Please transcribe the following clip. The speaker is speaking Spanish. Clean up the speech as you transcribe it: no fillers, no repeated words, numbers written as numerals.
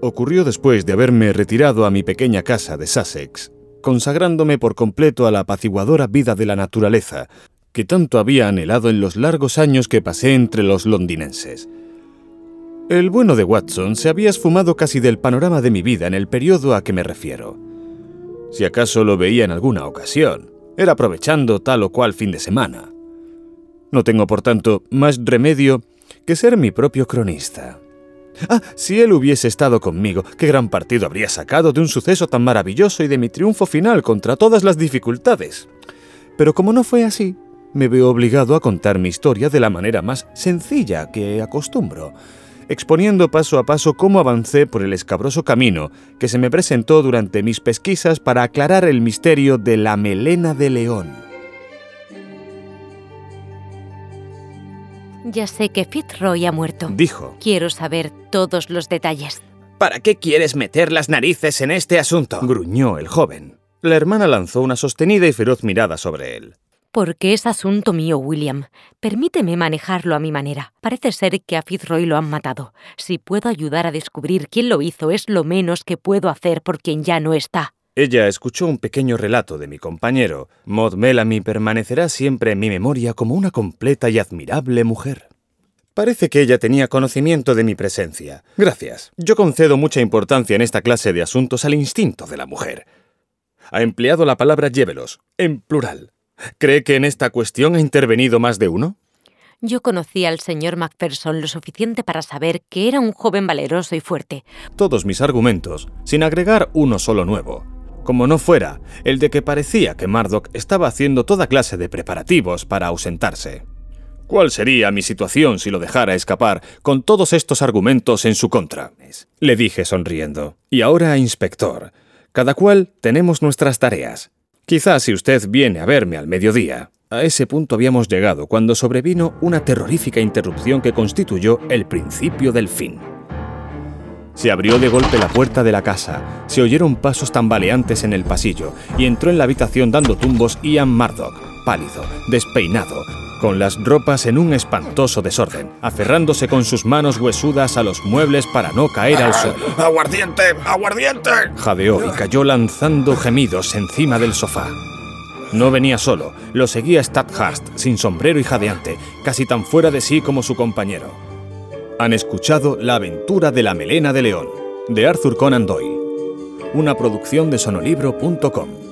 ocurrió después de haberme retirado a mi pequeña casa de Sussex, consagrándome por completo a la apaciguadora vida de la naturaleza, que tanto había anhelado en los largos años que pasé entre los londinenses. El bueno de Watson se había esfumado casi del panorama de mi vida en el periodo a que me refiero. Si acaso lo veía en alguna ocasión, era aprovechando tal o cual fin de semana. No tengo, por tanto, más remedio que ser mi propio cronista. Si él hubiese estado conmigo, qué gran partido habría sacado de un suceso tan maravilloso y de mi triunfo final contra todas las dificultades. Pero como no fue así, me veo obligado a contar mi historia de la manera más sencilla que acostumbro, exponiendo paso a paso cómo avancé por el escabroso camino que se me presentó durante mis pesquisas para aclarar el misterio de la melena de león. Ya sé que Fitzroy ha muerto, dijo. Quiero saber todos los detalles. ¿Para qué quieres meter las narices en este asunto?, gruñó el joven. La hermana lanzó una sostenida y feroz mirada sobre él. Porque es asunto mío, William. Permíteme manejarlo a mi manera. Parece ser que a Fitzroy lo han matado. Si puedo ayudar a descubrir quién lo hizo, es lo menos que puedo hacer por quien ya no está. Ella escuchó un pequeño relato de mi compañero. Maud Bellamy permanecerá siempre en mi memoria como una completa y admirable mujer. Parece que ella tenía conocimiento de mi presencia. Gracias. Yo concedo mucha importancia en esta clase de asuntos al instinto de la mujer. Ha empleado la palabra llévelos, en plural. ¿Cree que en esta cuestión ha intervenido más de uno? Yo conocí al señor Macpherson lo suficiente para saber que era un joven valeroso y fuerte. Todos mis argumentos, sin agregar uno solo nuevo, como no fuera el de que parecía que Murdoch estaba haciendo toda clase de preparativos para ausentarse. ¿Cuál sería mi situación si lo dejara escapar con todos estos argumentos en su contra?, le dije sonriendo. Y ahora, inspector, cada cual tenemos nuestras tareas. Quizás si usted viene a verme al mediodía. A ese punto habíamos llegado cuando sobrevino una terrorífica interrupción que constituyó el principio del fin. Se abrió de golpe la puerta de la casa, se oyeron pasos tambaleantes en el pasillo y entró en la habitación dando tumbos Ian Murdoch, pálido, despeinado, con las ropas en un espantoso desorden, aferrándose con sus manos huesudas a los muebles para no caer al suelo. ¡Aguardiente! ¡Aguardiente!, jadeó y cayó lanzando gemidos encima del sofá. No venía solo, lo seguía Stadhurst, sin sombrero y jadeante, casi tan fuera de sí como su compañero. Han escuchado La aventura de la melena de león, de Arthur Conan Doyle, una producción de sonolibro.com.